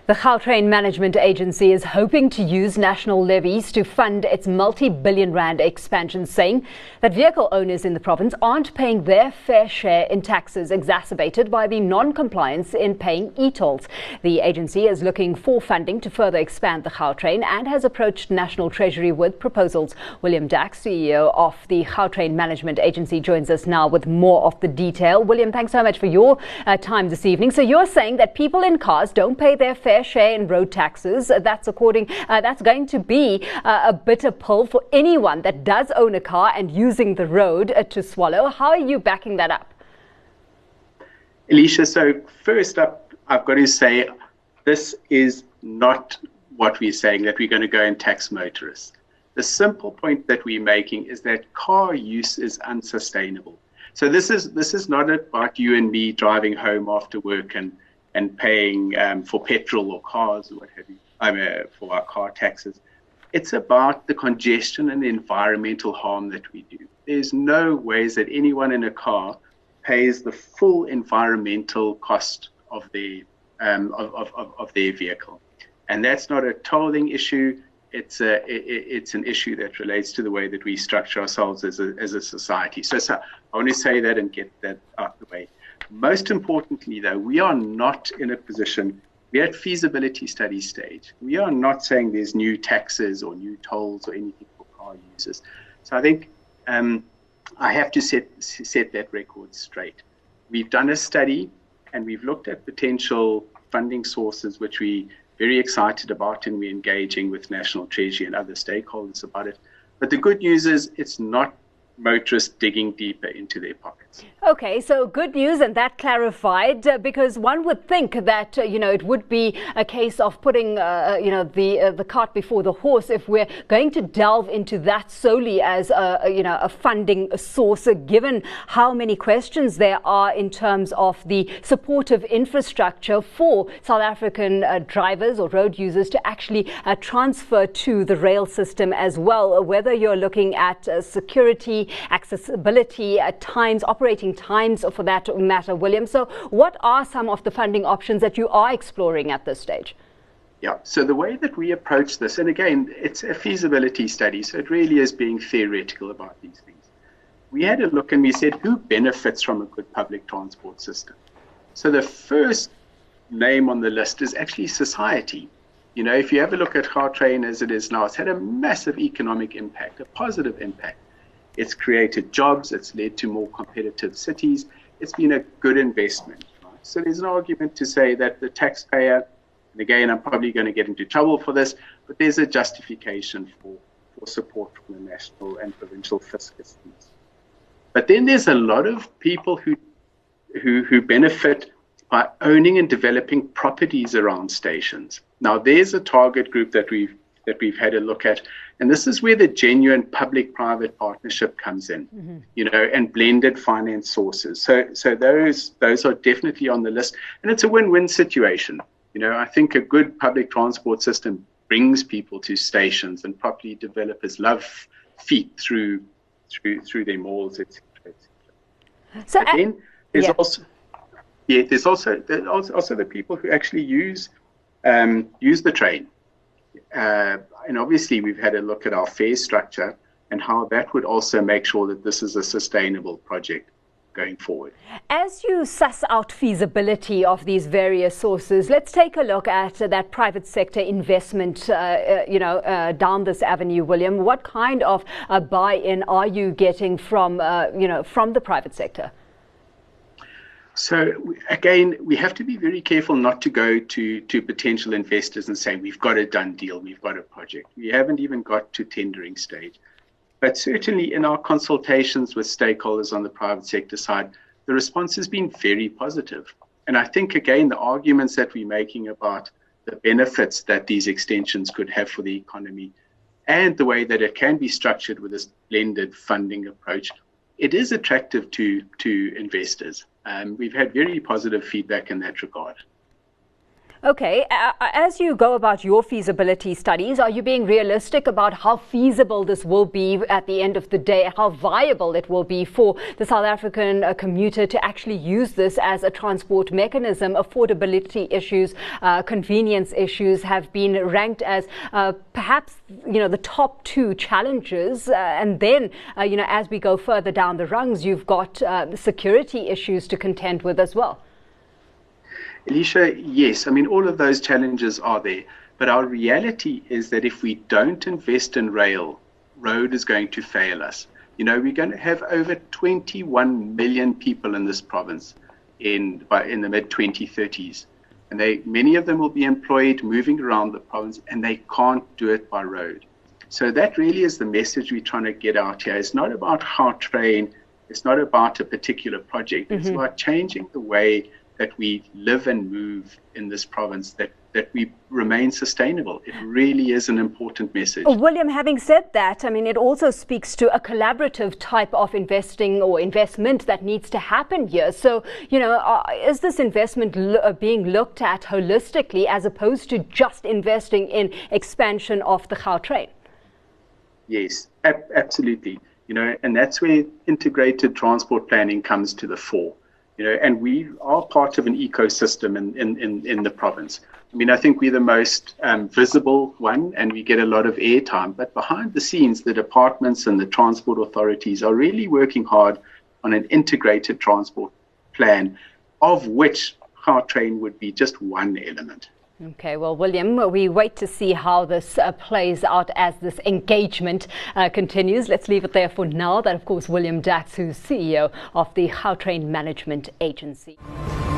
The Gautrain Management Agency is hoping to use national levies to fund its multi-billion rand expansion, saying that vehicle owners in the province aren't paying their fair share in taxes, exacerbated by the non-compliance in paying e-tolls. The agency is looking for funding to further expand the Gautrain and has approached National Treasury with proposals. William Dax, CEO of the Gautrain Management Agency, joins us now with more of the detail. William, thanks so much for your time this evening. So you're saying that people in cars don't pay their fair share in road taxes. That's going to be a bitter pill for anyone that does own a car and using the road to swallow. How are you backing that up? Alicia, so first up, I've got to say this is not what we're saying, that we're going to go and tax motorists. The simple point that we're making is that car use is unsustainable. So this is not about you and me driving home after work and paying for petrol or cars or what have you, for our car taxes. It's about the congestion and the environmental harm that we do. There's no ways that anyone in a car pays the full environmental cost of their vehicle. And that's not a tolling issue. It's an issue that relates to the way that we structure ourselves as a society. So I want to say that and get that out of the way. Most importantly, though, we are not in a position, we're at feasibility study stage. We are not saying there's new taxes or new tolls or anything for car users. So I think I have to set that record straight. We've done a study and we've looked at potential funding sources, which we're very excited about, and we're engaging with National Treasury and other stakeholders about it. But the good news is it's not motorists digging deeper into their pockets. Okay, so good news, and that clarified, because one would think that it would be a case of putting the cart before the horse if we're going to delve into that solely as a funding source, given how many questions there are in terms of the supportive infrastructure for South African drivers or road users to actually transfer to the rail system as well, whether you're looking at security, accessibility, times, operating times for that matter, William. So what are some of the funding options that you are exploring at this stage? Yeah, so the way that we approach this, and again, it's a feasibility study, so it really is being theoretical about these things. We had a look and we said, who benefits from a good public transport system? So the first name on the list is actually society. If you have a look at Gautrain as it is now, it's had a massive economic impact, a positive impact. It's created jobs, it's led to more competitive cities, it's been a good investment. Right? So there's an argument to say that the taxpayer, and again, I'm probably going to get into trouble for this, but there's a justification for support from the national and provincial fiscus. But then there's a lot of people who benefit by owning and developing properties around stations. Now, there's a target group that we've had a look at. And this is where the genuine public-private partnership comes in, and blended finance sources. So those are definitely on the list. And it's a win-win situation. I think a good public transport system brings people to stations, and property developers love feet through their malls, etc. So but then there's also the people who actually use the train. And obviously, we've had a look at our fare structure and how that would also make sure that this is a sustainable project going forward. As you suss out feasibility of these various sources, let's take a look at that private sector investment, down this avenue, William. What kind of buy-in are you getting from the private sector? So again, we have to be very careful not to go to potential investors and say, we've got a done deal, we've got a project. We haven't even got to tendering stage. But certainly in our consultations with stakeholders on the private sector side, the response has been very positive. And I think, again, the arguments that we're making about the benefits that these extensions could have for the economy and the way that it can be structured with this blended funding approach, it is attractive to investors. We've had very positive feedback in that regard. Okay, as you go about your feasibility studies, are you being realistic about how feasible this will be at the end of the day, how viable it will be for the South African commuter to actually use this as a transport mechanism? Affordability issues, convenience issues have been ranked as perhaps, the top two challenges. And then, as we go further down the rungs, you've got security issues to contend with as well. Alicia, yes, I mean, all of those challenges are there. But our reality is that if we don't invest in rail, road is going to fail us. We're going to have over 21 million people in this province in the mid-2030s. And many of them will be employed moving around the province, and they can't do it by road. So that really is the message we're trying to get out here. It's not about Gautrain. It's not about a particular project. It's about changing the way that we live and move in this province, that we remain sustainable. It really is an important message. William, having said that, I mean, it also speaks to a collaborative type of investing or investment that needs to happen here. So, is this investment being looked at holistically as opposed to just investing in expansion of the Gautrain? Yes, absolutely. And that's where integrated transport planning comes to the fore. And we are part of an ecosystem in the province. I mean, I think we're the most visible one, and we get a lot of airtime. But behind the scenes, the departments and the transport authorities are really working hard on an integrated transport plan, of which Gautrain would be just one element. Okay, well, William, we wait to see how this plays out as this engagement continues. Let's leave it there for now. That, of course, William Dax, who's CEO of the Gautrain Management Agency.